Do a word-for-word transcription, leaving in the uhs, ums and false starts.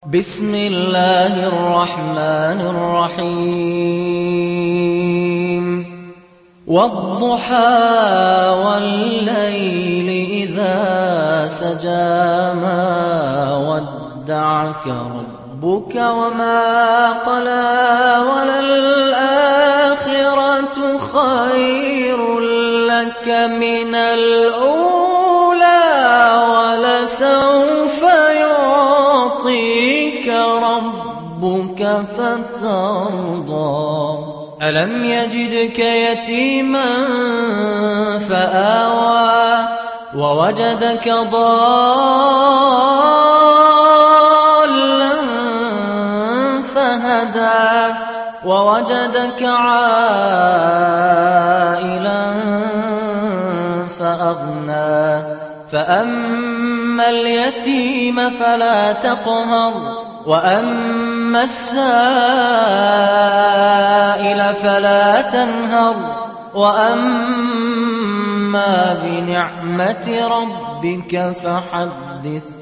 بسم الله الرحمن الرحيم والضحى والليل إذا سجى ما ودعك ربك وما قلى وللآخرة خير لك من الأولى ولسوف يعطيك ربك فترضى ألم يجدك يتيما فآوى ووجدك ضالا فهدى ووجدك عائلا فأغنى فأما اليتيم فلا تقهر وأما السائل فلا تنهر وأما بنعمة ربك فحدث